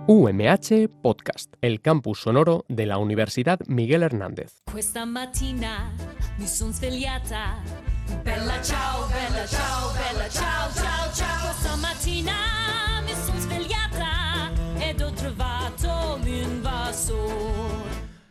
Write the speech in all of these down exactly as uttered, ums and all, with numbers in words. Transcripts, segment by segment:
U M H Podcast, el campus sonoro de la Universidad Miguel Hernández. Questa mattina mi son svegliata, bella ciao, bella ciao, bella ciao, ciao, ciao. Questa mattina mi son svegliata ed ho trovato l'invasor.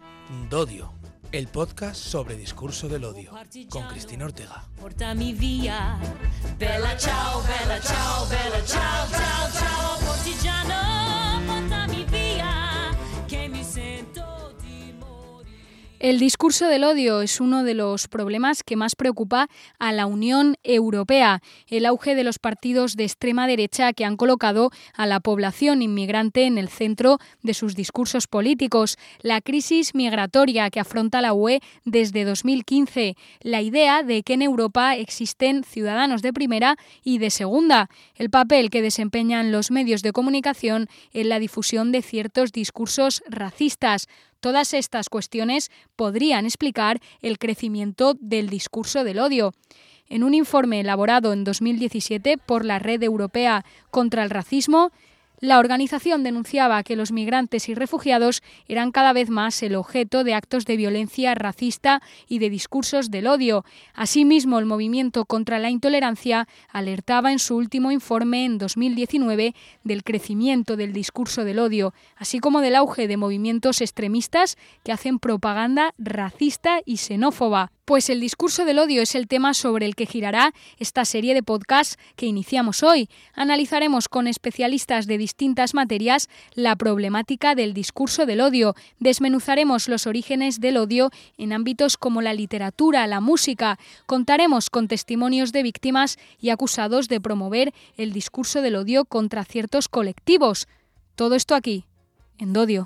D'Odio, el podcast sobre discurso del odio, con Cristina Ortega. Portami via, bella ciao, bella ciao, bella ciao, ciao, ciao. Partigiano, portami via, che mi sento di morir. El discurso del odio es uno de los problemas que más preocupa a la Unión Europea. El auge de los partidos de extrema derecha que han colocado a la población inmigrante en el centro de sus discursos políticos. La crisis migratoria que afronta la U E desde dos mil quince. La idea de que en Europa existen ciudadanos de primera y de segunda. El papel que desempeñan los medios de comunicación en la difusión de ciertos discursos racistas. Todas estas cuestiones podrían explicar el crecimiento del discurso del odio. En un informe elaborado en dos mil diecisiete por la Red Europea contra el Racismo, la organización denunciaba que los migrantes y refugiados eran cada vez más el objeto de actos de violencia racista y de discursos del odio. Asimismo, el movimiento contra la intolerancia alertaba en su último informe en dos mil diecinueve del crecimiento del discurso del odio, así como del auge de movimientos extremistas que hacen propaganda racista y xenófoba. Pues el discurso del odio es el tema sobre el que girará esta serie de podcasts que iniciamos hoy. Analizaremos con especialistas de distintas materias la problemática del discurso del odio. Desmenuzaremos los orígenes del odio en ámbitos como la literatura, la música. Contaremos con testimonios de víctimas y acusados de promover el discurso del odio contra ciertos colectivos. Todo esto aquí, en D'Odio.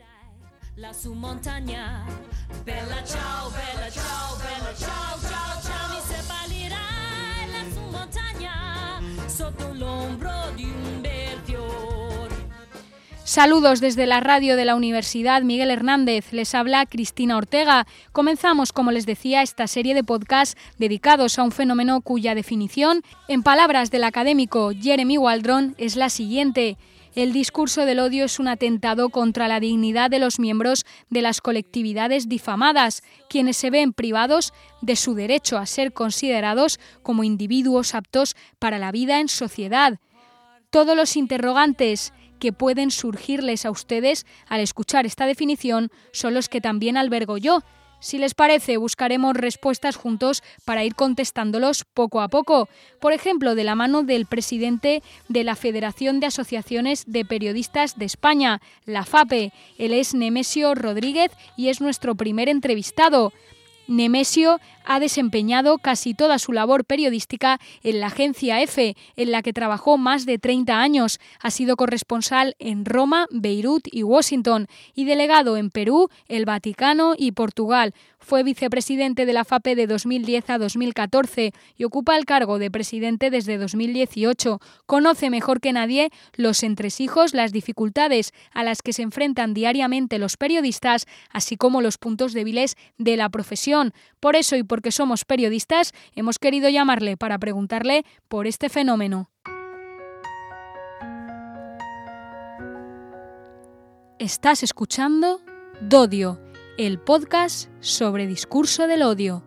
La su montagna, bella ciao, bella ciao, bella ciao, ciao, ciao. Mi seppellirai la su montagna sotto l'ombro di un bel fior. Saludos desde la radio de la Universidad Miguel Hernández. Les habla Cristina Ortega. Comenzamos, como les decía, esta serie de podcasts dedicados a un fenómeno cuya definición, en palabras del académico Jeremy Waldron, es la siguiente. El discurso del odio es un atentado contra la dignidad de los miembros de las colectividades difamadas, quienes se ven privados de su derecho a ser considerados como individuos aptos para la vida en sociedad. Todos los interrogantes que pueden surgirles a ustedes al escuchar esta definición son los que también albergo yo. Si les parece, buscaremos respuestas juntos para ir contestándolos poco a poco. Por ejemplo, de la mano del presidente de la Federación de Asociaciones de Periodistas de España, la FAPE. Él es Nemesio Rodríguez y es nuestro primer entrevistado. Nemesio ha desempeñado casi toda su labor periodística en la agencia EFE, en la que trabajó más de treinta años. Ha sido corresponsal en Roma, Beirut y Washington y delegado en Perú, el Vaticano y Portugal. Fue vicepresidente de la FAPE de dos mil diez a dos mil catorce y ocupa el cargo de presidente desde dos mil dieciocho. Conoce mejor que nadie los entresijos, las dificultades a las que se enfrentan diariamente los periodistas, así como los puntos débiles de la profesión. Por eso y porque somos periodistas, hemos querido llamarle para preguntarle por este fenómeno. Estás escuchando D'Odio, el podcast sobre discurso del odio.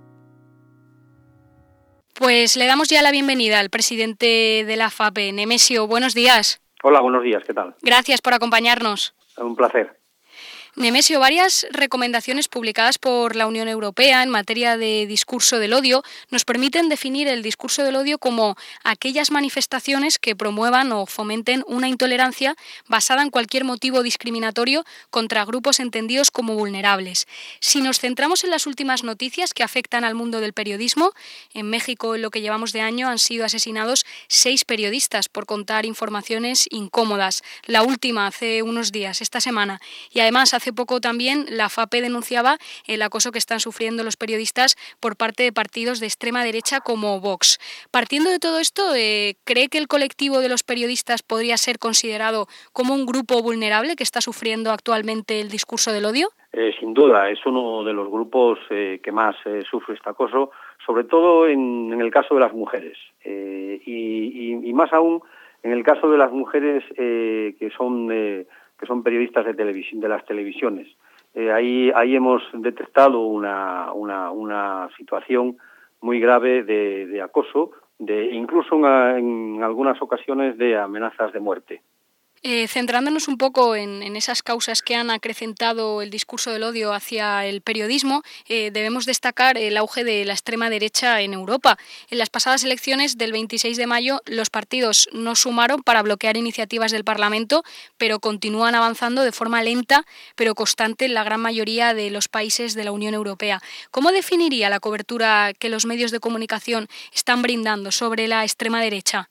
Pues le damos ya la bienvenida al presidente de la FAPE, Nemesio. Buenos días. Hola, buenos días, ¿qué tal? Gracias por acompañarnos. Un placer. Nemesio, varias recomendaciones publicadas por la Unión Europea en materia de discurso del odio nos permiten definir el discurso del odio como aquellas manifestaciones que promuevan o fomenten una intolerancia basada en cualquier motivo discriminatorio contra grupos entendidos como vulnerables. Si nos centramos en las últimas noticias que afectan al mundo del periodismo, en México en lo que llevamos de año han sido asesinados seis periodistas por contar informaciones incómodas. La última hace unos días, esta semana, y además hace Hace poco también la FAPE denunciaba el acoso que están sufriendo los periodistas por parte de partidos de extrema derecha como Vox. Partiendo de todo esto, eh, ¿cree que el colectivo de los periodistas podría ser considerado como un grupo vulnerable que está sufriendo actualmente el discurso del odio? Eh, sin duda, es uno de los grupos eh, que más eh, sufre este acoso, sobre todo en, en el caso de las mujeres. Eh, y, y, y más aún en el caso de las mujeres eh, que son eh, que son periodistas de televisión, de las televisiones. Eh, ahí, ahí hemos detectado una, una, una situación muy grave de, de acoso, de incluso en, en algunas ocasiones de amenazas de muerte. Eh, centrándonos un poco en, en esas causas que han acrecentado el discurso del odio hacia el periodismo, eh, debemos destacar el auge de la extrema derecha en Europa. En las pasadas elecciones del veintiséis de mayo, los partidos no sumaron para bloquear iniciativas del Parlamento, pero continúan avanzando de forma lenta pero constante en la gran mayoría de los países de la Unión Europea. ¿Cómo definiría la cobertura que los medios de comunicación están brindando sobre la extrema derecha?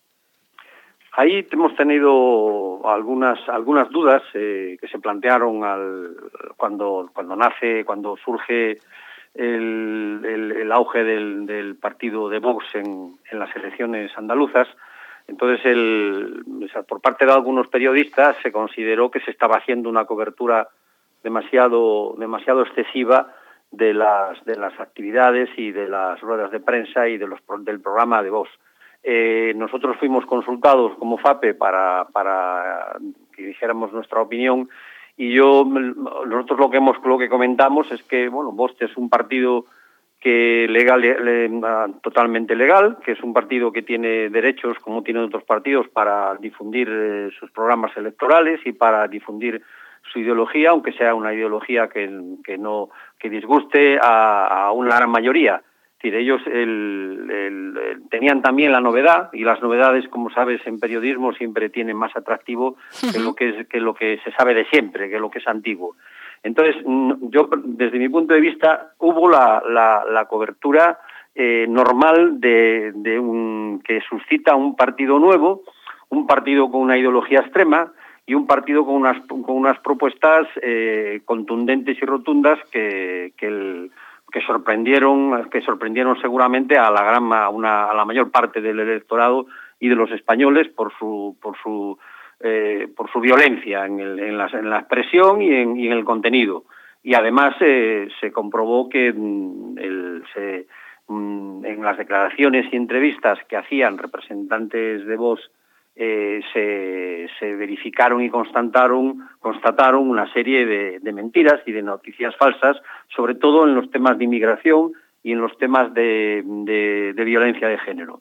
Ahí hemos tenido algunas algunas dudas eh, que se plantearon al, cuando cuando nace, cuando surge el, el, el auge del, del partido de Vox en, en las elecciones andaluzas. Entonces, el, o sea, por parte de algunos periodistas se consideró que se estaba haciendo una cobertura demasiado demasiado excesiva de las de las actividades y de las ruedas de prensa y de los del programa de Vox. Eh, nosotros fuimos consultados como FAPE para, para que dijéramos nuestra opinión y yo nosotros lo que hemos lo que comentamos es que bueno, Vox es un partido que legal le, totalmente legal, que es un partido que tiene derechos como tienen otros partidos para difundir eh, sus programas electorales y para difundir su ideología, aunque sea una ideología que, que no que disguste a, a una gran mayoría. Es decir, ellos el, el, el, tenían también la novedad, y las novedades, como sabes, en periodismo siempre tienen más atractivo que lo que es, que lo que se sabe de siempre, que lo que es antiguo. Entonces, yo, desde mi punto de vista, hubo la, la, la cobertura eh, normal de, de un que suscita un partido nuevo, un partido con una ideología extrema y un partido con unas, con unas propuestas eh, contundentes y rotundas que, que el que sorprendieron que sorprendieron seguramente a la gran a una a la mayor parte del electorado y de los españoles por su por su eh, por su violencia en, el, en, la, en la expresión y en, y en el contenido, y además eh, se comprobó que mm, el, se, mm, en las declaraciones y entrevistas que hacían representantes de Vox Eh, se, se verificaron y constataron, constataron una serie de, de mentiras y de noticias falsas, sobre todo en los temas de inmigración y en los temas de, de, de violencia de género.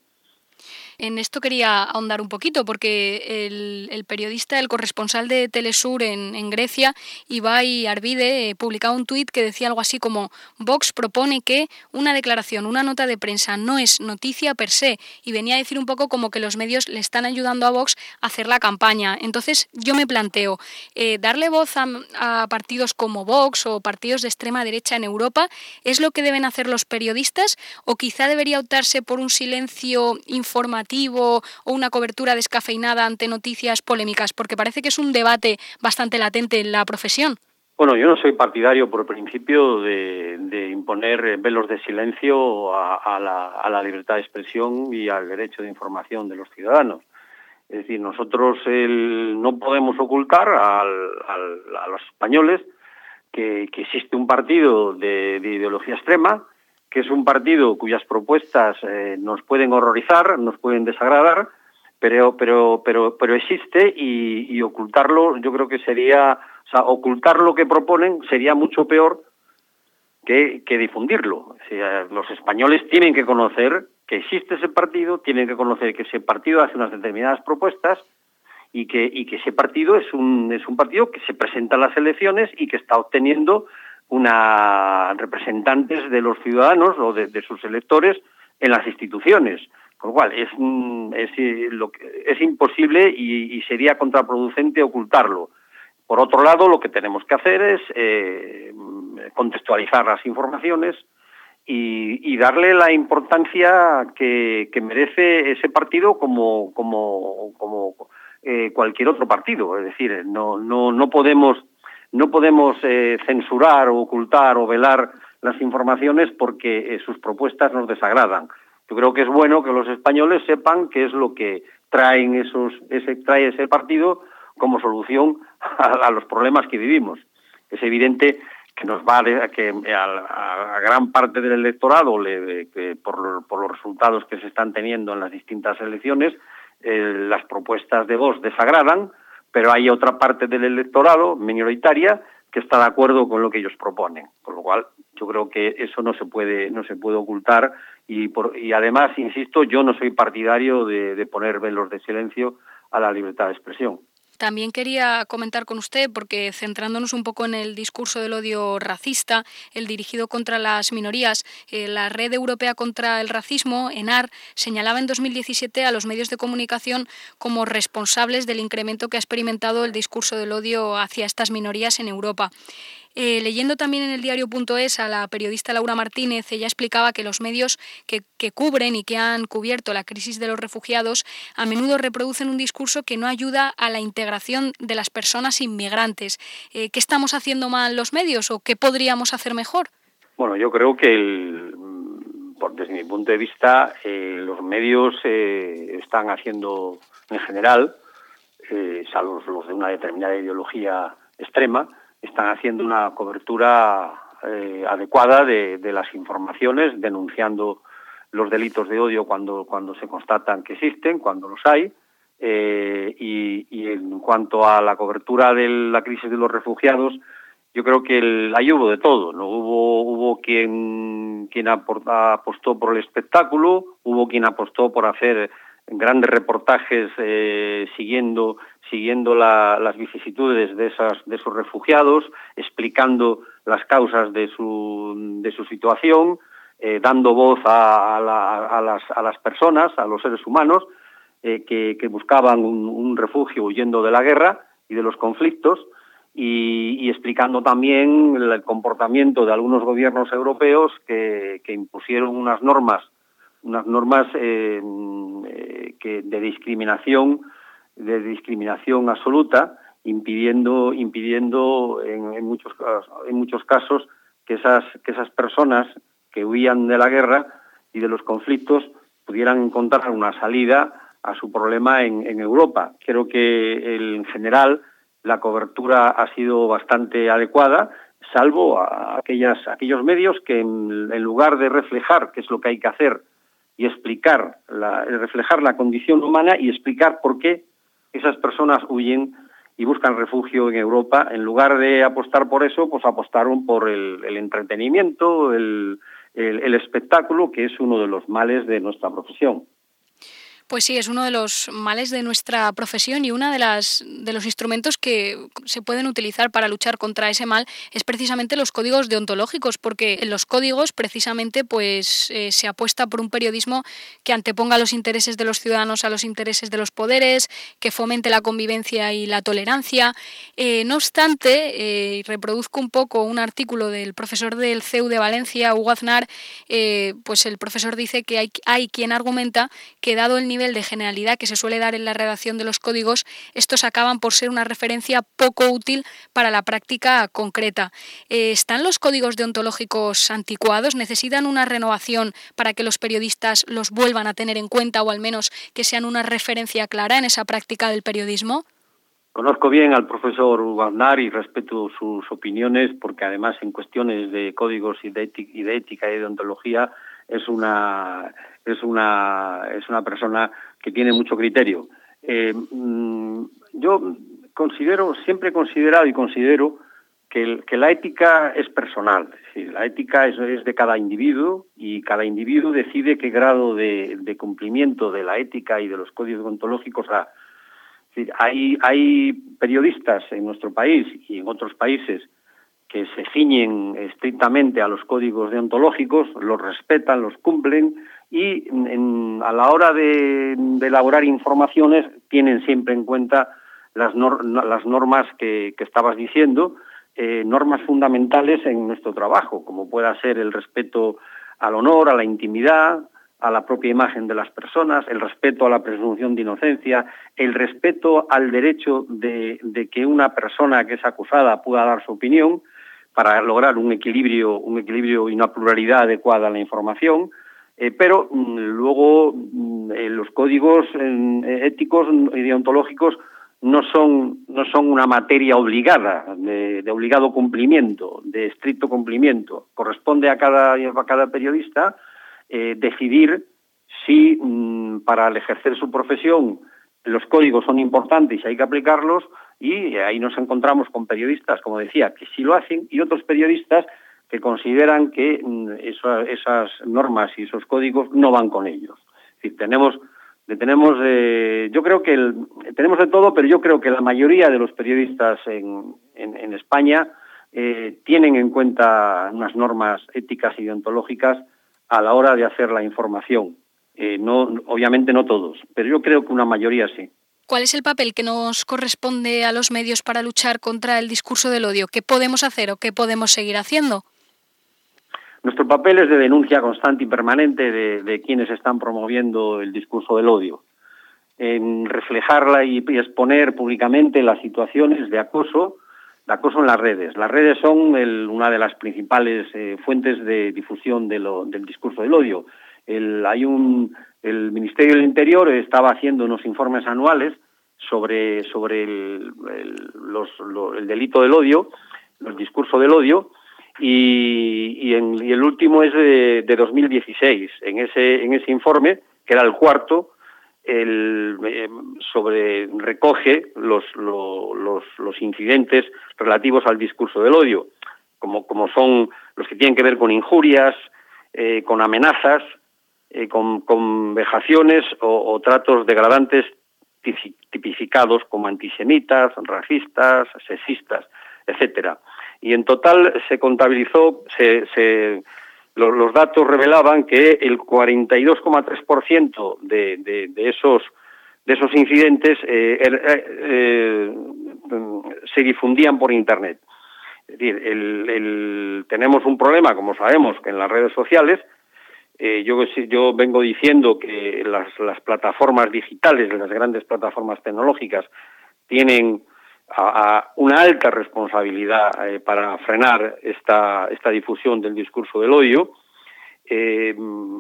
En esto quería ahondar un poquito, porque el, el periodista, el corresponsal de Telesur en, en Grecia, Ibai Arvide, eh, publicaba un tuit que decía algo así como: Vox propone que una declaración, una nota de prensa no es noticia per se, y venía a decir un poco como que los medios le están ayudando a Vox a hacer la campaña. Entonces yo me planteo, eh, darle voz a, a partidos como Vox o partidos de extrema derecha en Europa, ¿es lo que deben hacer los periodistas, o quizá debería optarse por un silencio informativo o una cobertura descafeinada ante noticias polémicas? Porque parece que es un debate bastante latente en la profesión. Bueno, yo no soy partidario por principio de, de imponer velos de silencio a, a, la, a la libertad de expresión y al derecho de información de los ciudadanos. Es decir, nosotros el, no podemos ocultar al, al, a los españoles que, que existe un partido de, de ideología extrema, que es un partido cuyas propuestas eh, nos pueden horrorizar, nos pueden desagradar, pero pero pero pero existe, y, y ocultarlo, yo creo que sería, o sea, ocultar lo que proponen sería mucho peor que, que difundirlo. O sea, los españoles tienen que conocer que existe ese partido, tienen que conocer que ese partido hace unas determinadas propuestas y que y que ese partido es un es un partido que se presenta en las elecciones y que está obteniendo una representantes de los ciudadanos o de, de sus electores en las instituciones, con lo cual es es, lo que, es imposible y, y sería contraproducente ocultarlo. Por otro lado, lo que tenemos que hacer es eh, contextualizar las informaciones y, y darle la importancia que, que merece ese partido como como como eh, cualquier otro partido. Es decir, no no no podemos No podemos eh, censurar o ocultar o velar las informaciones porque eh, sus propuestas nos desagradan. Yo creo que es bueno que los españoles sepan qué es lo que traen esos, ese, trae ese partido como solución a, a los problemas que vivimos. Es evidente que nos va a, que a, a gran parte del electorado, le, que por, por los resultados que se están teniendo en las distintas elecciones, eh, las propuestas de Vox desagradan, pero hay otra parte del electorado, minoritaria, que está de acuerdo con lo que ellos proponen, con lo cual yo creo que eso no se puede no se puede ocultar y, por, y además, insisto, yo no soy partidario de, de poner velos de silencio a la libertad de expresión. También quería comentar con usted, porque centrándonos un poco en el discurso del odio racista, el dirigido contra las minorías, eh, la Red Europea contra el Racismo, ENAR, señalaba en dos mil diecisiete a los medios de comunicación como responsables del incremento que ha experimentado el discurso del odio hacia estas minorías en Europa. Eh, leyendo también en el diario punto es a la periodista Laura Martínez, ella explicaba que los medios que, que cubren y que han cubierto la crisis de los refugiados a menudo reproducen un discurso que no ayuda a la integración de las personas inmigrantes. Eh, ¿Qué estamos haciendo mal los medios o qué podríamos hacer mejor? Bueno, yo creo que el, por, desde mi punto de vista eh, los medios eh, están haciendo en general, eh, salvo los de una determinada ideología extrema, están haciendo una cobertura eh, adecuada de, de las informaciones, denunciando los delitos de odio cuando, cuando se constatan que existen, cuando los hay, eh, y, y en cuanto a la cobertura de la crisis de los refugiados, yo creo que el, ahí hubo de todo, ¿no? Hubo, hubo quien, quien apostó por el espectáculo, hubo quien apostó por hacer grandes reportajes eh, siguiendo siguiendo la, las vicisitudes de esas de esos refugiados, explicando las causas de su de su situación, eh, dando voz a, a, la, a las a las personas, a los seres humanos eh, que, que buscaban un, un refugio huyendo de la guerra y de los conflictos, y, y explicando también el comportamiento de algunos gobiernos europeos que, que impusieron unas normas unas normas eh, eh, que de discriminación de discriminación absoluta, impidiendo impidiendo en, en muchos en muchos casos que esas que esas personas que huían de la guerra y de los conflictos pudieran encontrar una salida a su problema en, en Europa. Creo que el, en general la cobertura ha sido bastante adecuada, salvo a aquellas aquellos medios que en, en lugar de reflejar qué es lo que hay que hacer y explicar, la, reflejar la condición humana y explicar por qué esas personas huyen y buscan refugio en Europa, en lugar de apostar por eso, pues apostaron por el, el entretenimiento, el, el, el espectáculo, que es uno de los males de nuestra profesión. Pues sí, es uno de los males de nuestra profesión y uno de las de los instrumentos que se pueden utilizar para luchar contra ese mal es precisamente los códigos deontológicos, porque en los códigos precisamente pues eh, se apuesta por un periodismo que anteponga los intereses de los ciudadanos a los intereses de los poderes, que fomente la convivencia y la tolerancia. Eh, no obstante, eh, reproduzco un poco un artículo del profesor del C E U de Valencia, Hugo Aznar, eh, pues el profesor dice que hay, hay quien argumenta que dado el nivel de generalidad que se suele dar en la redacción de los códigos, estos acaban por ser una referencia poco útil para la práctica concreta. Eh, ¿Están los códigos deontológicos anticuados? ¿Necesitan una renovación para que los periodistas los vuelvan a tener en cuenta o al menos que sean una referencia clara en esa práctica del periodismo? Conozco bien al profesor Hugo Aznar y respeto sus opiniones, porque además en cuestiones de códigos y de ética y de, ética y de deontología es una es una es una persona que tiene mucho criterio. Eh, yo considero, siempre he considerado y considero que, el, que la ética es personal, es decir, la ética es, es de cada individuo y cada individuo decide qué grado de, de cumplimiento de la ética y de los códigos deontológicos da. Es decir, hay, hay periodistas en nuestro país y en otros países que se ciñen estrictamente a los códigos deontológicos, los respetan, los cumplen y en, a la hora de, de elaborar informaciones tienen siempre en cuenta las, nor, las normas que, que estabas diciendo, eh, normas fundamentales en nuestro trabajo, como pueda ser el respeto al honor, a la intimidad, a la propia imagen de las personas, el respeto a la presunción de inocencia, el respeto al derecho de, de que una persona que es acusada pueda dar su opinión, para lograr un equilibrio, un equilibrio y una pluralidad adecuada en la información, eh, pero mm, luego mm, eh, los códigos eh, éticos y deontológicos no son no son una materia obligada, de, de obligado cumplimiento, de estricto cumplimiento. Corresponde a cada a cada periodista eh, decidir si mm, para el ejercer su profesión los códigos son importantes y hay que aplicarlos, y ahí nos encontramos con periodistas, como decía, que sí lo hacen, y otros periodistas que consideran que eso, esas normas y esos códigos no van con ellos. Es decir, tenemos, tenemos eh, yo creo que el, tenemos de todo, pero yo creo que la mayoría de los periodistas en, en, en España eh, tienen en cuenta unas normas éticas y deontológicas a la hora de hacer la información. Eh, no, obviamente no todos, pero yo creo que una mayoría sí. ¿Cuál es el papel que nos corresponde a los medios para luchar contra el discurso del odio? ¿Qué podemos hacer o qué podemos seguir haciendo? Nuestro papel es de denuncia constante y permanente de, de quienes están promoviendo el discurso del odio, en reflejarla y, y exponer públicamente las situaciones de acoso, de acoso en las redes. Las redes son el, una de las principales eh, fuentes de difusión de lo, del discurso del odio. El, hay un, el Ministerio del Interior estaba haciendo unos informes anuales sobre, sobre el, el, los, lo, el delito del odio, el discurso del odio, y, y, en, y el último es de, de dos mil dieciséis. En ese, en ese informe, que era el cuarto, el, eh, sobre recoge los, lo, los, los incidentes relativos al discurso del odio, como, como son los que tienen que ver con injurias, eh, con amenazas, eh, con, con vejaciones o, o tratos degradantes tipificados como antisemitas, racistas, sexistas, etcétera. Y en total se contabilizó, se, se, los, los datos revelaban que el cuarenta y dos coma tres por ciento de, de, de, esos, de esos incidentes eh, eh, eh, se difundían por Internet. Es decir, el, el, tenemos un problema, como sabemos, que en las redes sociales, eh, yo, yo vengo diciendo que las, las plataformas digitales, las grandes plataformas tecnológicas, tienen a, a una alta responsabilidad eh, para frenar esta, esta difusión del discurso del odio. Eh,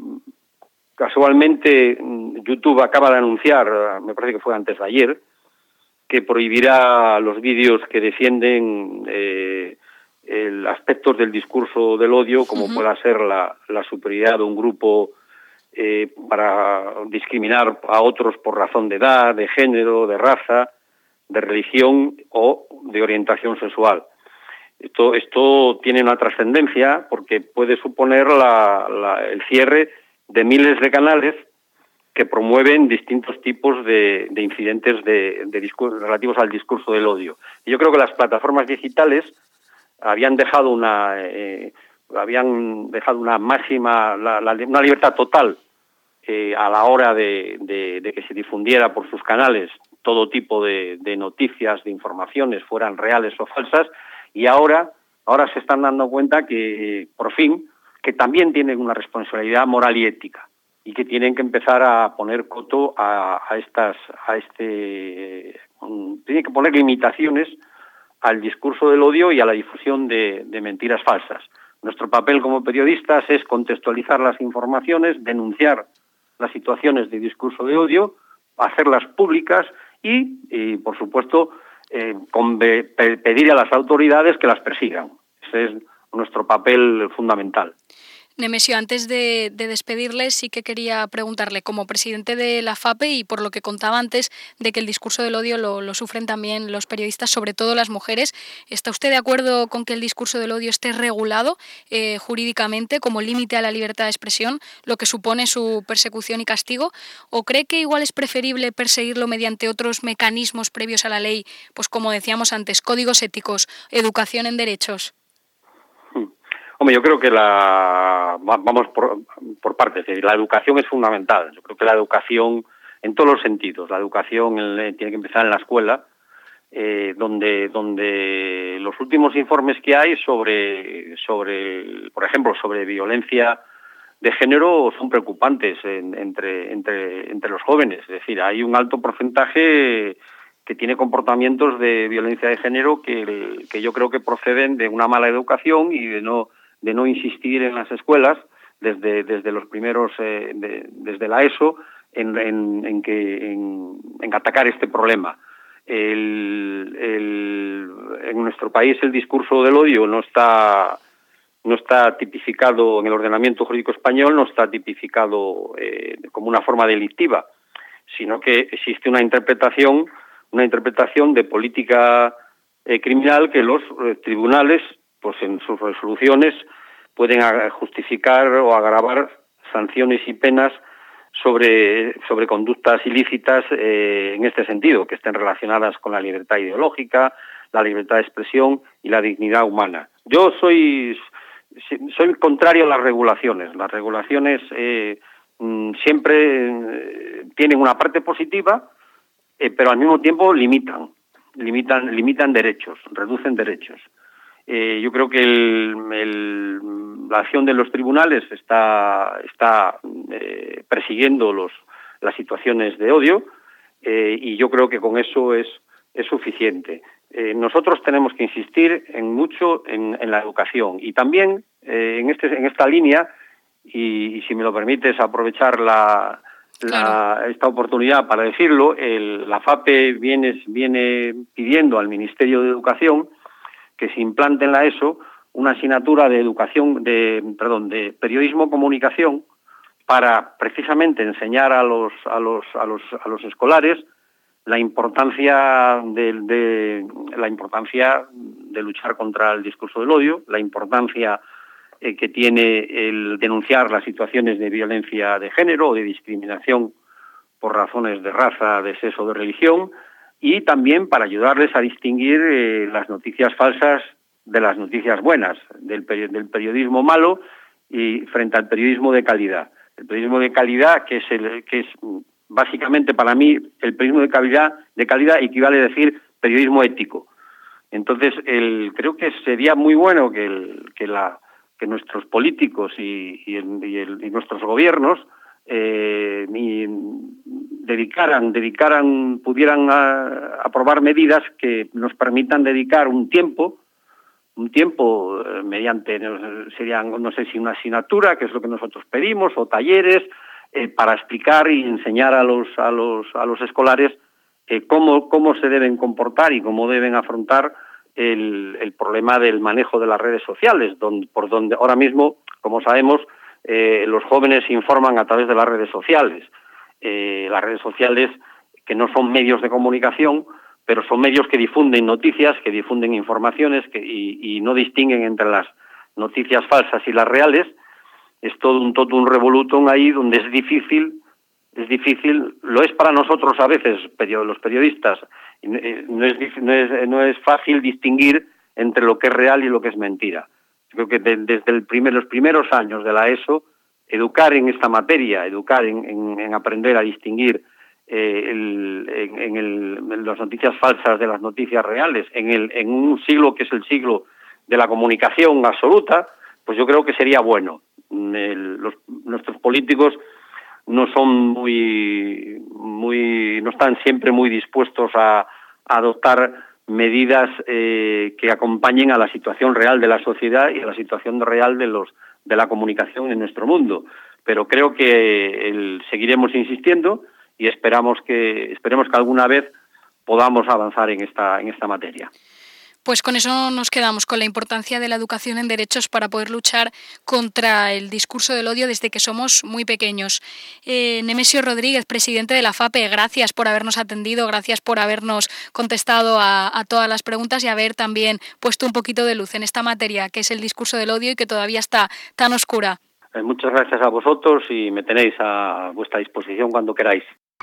casualmente, YouTube acaba de anunciar, me parece que fue antes de ayer, que prohibirá los vídeos que defienden eh, el aspectos del discurso del odio, como uh-huh. pueda ser la, la superioridad de un grupo eh, para discriminar a otros por razón de edad, de género, de raza, de religión o de orientación sexual. Esto, esto tiene una trascendencia porque puede suponer la, la, el cierre de miles de canales que promueven distintos tipos de, de incidentes de, de discurso, relativos al discurso del odio. Y yo creo que las plataformas digitales habían dejado una eh, habían dejado una máxima, la, la, una libertad total eh, a la hora de, de, de que se difundiera por sus canales todo tipo de, de noticias, de informaciones, fueran reales o falsas, y ahora, ahora se están dando cuenta que, eh, por fin, que también tienen una responsabilidad moral y ética, y que tienen que empezar a poner coto a, a estas, a este, eh, tienen que poner limitaciones al discurso del odio y a la difusión de, de mentiras falsas. Nuestro papel como periodistas es contextualizar las informaciones, denunciar las situaciones de discurso de odio, hacerlas públicas y, y por supuesto, eh, con, pe, pedir a las autoridades que las persigan. Ese es nuestro papel fundamental. Nemesio, antes de, de despedirle, sí que quería preguntarle, como presidente de la FAPE y por lo que contaba antes de que el discurso del odio lo, lo sufren también los periodistas, sobre todo las mujeres, ¿está usted de acuerdo con que el discurso del odio esté regulado eh, jurídicamente como límite a la libertad de expresión, lo que supone su persecución y castigo? ¿O cree que igual es preferible perseguirlo mediante otros mecanismos previos a la ley, pues como decíamos antes, códigos éticos, educación en derechos? Hombre, yo creo que la vamos por, por partes. La educación es fundamental. Yo creo que la educación, en todos los sentidos, la educación tiene que empezar en la escuela, eh, donde donde los últimos informes que hay sobre, sobre por ejemplo, sobre violencia de género son preocupantes en, entre, entre, entre los jóvenes. Es decir, hay un alto porcentaje que tiene comportamientos de violencia de género que, que yo creo que proceden de una mala educación y de no de no insistir en las escuelas desde desde los primeros eh, de, desde la ESO en, en, en que en, en atacar este problema. El, el, en nuestro país el discurso del odio no está no está tipificado en el ordenamiento jurídico español, no está tipificado eh, como una forma delictiva, sino que existe una interpretación una interpretación de política eh, criminal que los eh, tribunales, pues en sus resoluciones, pueden justificar o agravar sanciones y penas sobre, sobre conductas ilícitas eh, en este sentido, que estén relacionadas con la libertad ideológica, la libertad de expresión y la dignidad humana. Yo soy, soy contrario a las regulaciones. Las regulaciones eh, siempre eh, tienen una parte positiva, eh, pero al mismo tiempo limitan, limitan, limitan derechos, reducen derechos. Eh, yo creo que el, el, la acción de los tribunales está, está eh, persiguiendo los, las situaciones de odio eh, y yo creo que con eso es, es suficiente. Eh, nosotros tenemos que insistir en mucho en, en la educación y también eh, en, este, en esta línea, y, y si me lo permites aprovechar la, la, claro. esta oportunidad para decirlo, el, la FAPE viene, viene pidiendo al Ministerio de Educación que se implante en la ESO una asignatura de educación, de perdón, de periodismo-comunicación para precisamente enseñar a los a los a los a los escolares la importancia de, de la importancia de luchar contra el discurso del odio, la importancia eh, que tiene el denunciar las situaciones de violencia de género o de discriminación por razones de raza, de sexo, de religión, y también para ayudarles a distinguir eh, las noticias falsas de las noticias buenas, del, peri- del periodismo malo y frente al periodismo de calidad. El periodismo de calidad, que es el que es básicamente para mí el periodismo de calidad, de calidad equivale a decir periodismo ético. Entonces, el, creo que sería muy bueno que, el, que, la, que nuestros políticos y, y, el, y, el, y nuestros gobiernos eh, y dedicaran, dedicaran, pudieran a, aprobar medidas que nos permitan dedicar un tiempo, un tiempo eh, mediante, serían, no sé si una asignatura, que es lo que nosotros pedimos, o talleres, eh, para explicar y enseñar a los, a los, a los escolares eh, cómo, cómo se deben comportar y cómo deben afrontar el, el problema del manejo de las redes sociales, donde, por donde ahora mismo, como sabemos, eh, los jóvenes se informan a través de las redes sociales. Eh, las redes sociales que no son medios de comunicación, pero son medios que difunden noticias, que difunden informaciones que, y, y no distinguen entre las noticias falsas y las reales. Es todo un todo un revolutum ahí donde es difícil, es difícil, lo es para nosotros a veces, los periodistas, no es, no es, no es fácil distinguir entre lo que es real y lo que es mentira. Creo que de, desde el primer, los primeros años de la ESO, educar en esta materia, educar en, en, en aprender a distinguir eh, el, en, en, el, en las noticias falsas de las noticias reales, en, el, en un siglo que es el siglo de la comunicación absoluta, pues yo creo que sería bueno. El, los, nuestros políticos no son muy, muy, no están siempre muy dispuestos a, a adoptar medidas eh, que acompañen a la situación real de la sociedad y a la situación real de los de la comunicación en nuestro mundo. Pero creo que el, seguiremos insistiendo y esperamos que esperemos que alguna vez podamos avanzar en esta en esta materia. Pues con eso nos quedamos, con la importancia de la educación en derechos para poder luchar contra el discurso del odio desde que somos muy pequeños. Eh, Nemesio Rodríguez, presidente de la FAPE, gracias por habernos atendido, gracias por habernos contestado a, a todas las preguntas y haber también puesto un poquito de luz en esta materia que es el discurso del odio y que todavía está tan oscura. Eh, muchas gracias a vosotros y me tenéis a vuestra disposición cuando queráis.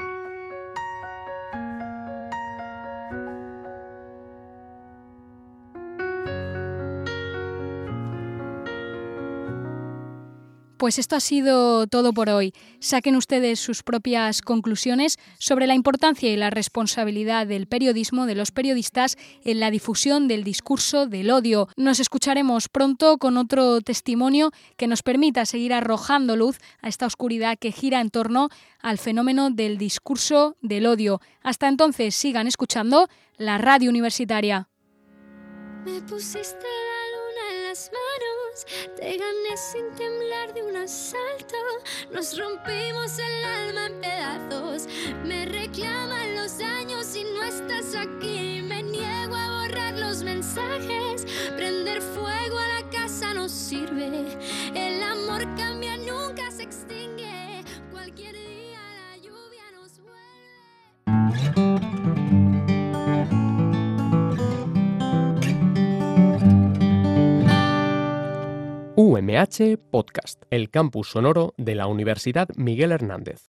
Pues esto ha sido todo por hoy. Saquen ustedes sus propias conclusiones sobre la importancia y la responsabilidad del periodismo, de los periodistas, en la difusión del discurso del odio. Nos escucharemos pronto con otro testimonio que nos permita seguir arrojando luz a esta oscuridad que gira en torno al fenómeno del discurso del odio. Hasta entonces, sigan escuchando la radio universitaria. Me pusiste la luna en las manos, te gané sin temblar de un asalto, nos rompimos el alma en pedazos, me reclaman los años y no estás aquí, me niego a borrar los mensajes, prender fuego a la casa no sirve, el amor cambia, nunca se extingue, cualquier día la lluvia nos vuelve. U M H Podcast, el campus sonoro de la Universidad Miguel Hernández.